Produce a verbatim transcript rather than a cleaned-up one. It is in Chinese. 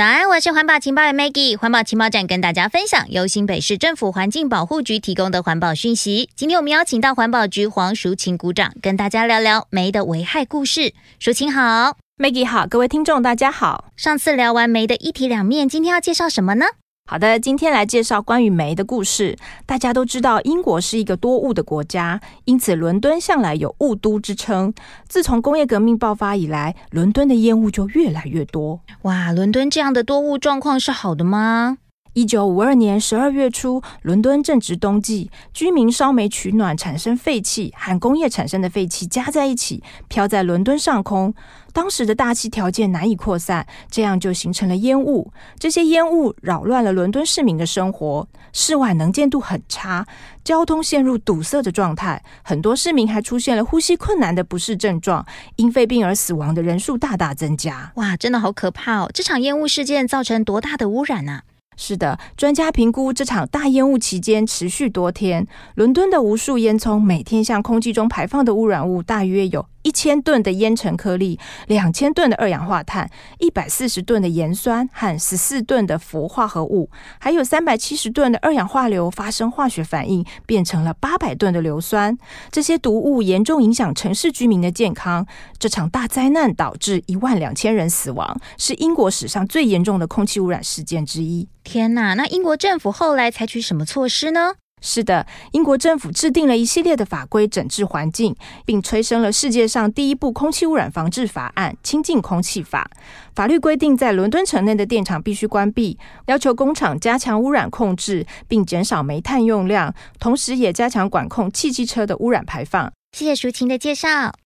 早安，我是环保情报员 Maggie。环保情报站跟大家分享由新北市政府环境保护局提供的环保讯息。今天我们邀请到环保局黄淑琴股长跟大家聊聊煤的危害故事。淑琴好。 Maggie 好，各位听众大家好。 上次聊完煤的一体两面，今天要介绍什么呢？ 好的，今天来介绍关于煤的故事。大家都知道英国是一个多雾的国家，因此伦敦向来有雾都之称。自从工业革命爆发以来，伦敦的烟雾就越来越多。 哇，伦敦这样的多雾状况是好的吗？ 一九五二年十二月初，伦敦正值冬季，居民烧煤取暖产生废气和工业产生的废气加在一起，飘在伦敦上空。当时的大气条件难以扩散，这样就形成了烟雾。这些烟雾扰乱了伦敦市民的生活，室外能见度很差，交通陷入堵塞的状态，很多市民还出现了呼吸困难的不适症状，因肺病而死亡的人数大大增加。 哇，真的好可怕哦！这场烟雾事件造成多大的污染啊？ 是的，专家评估这场大烟雾期间持续多天，伦敦的无数烟囱每天向空气中排放的污染物大约有一千吨的烟尘颗粒、两千吨的二氧化碳、一百四十吨的盐酸和十四吨的氟化合物，还有三百七十吨的二氧化硫发生化学反应，变成了八百吨的硫酸。这些毒物严重影响城市居民的健康。这场大灾难导致一万两千人死亡，是英国史上最严重的空气污染事件之一。 天哪，那英国政府后来采取什么措施呢？ 是的，英国政府制定了一系列的法规整治环境，并催生了世界上第一部空气污染防治法案——清净空气法。法律规定，在伦敦城内的电厂必须关闭，要求工厂加强污染控制，并减少煤炭用量，同时也加强管控汽机车的污染排放。 谢谢淑琴的介绍。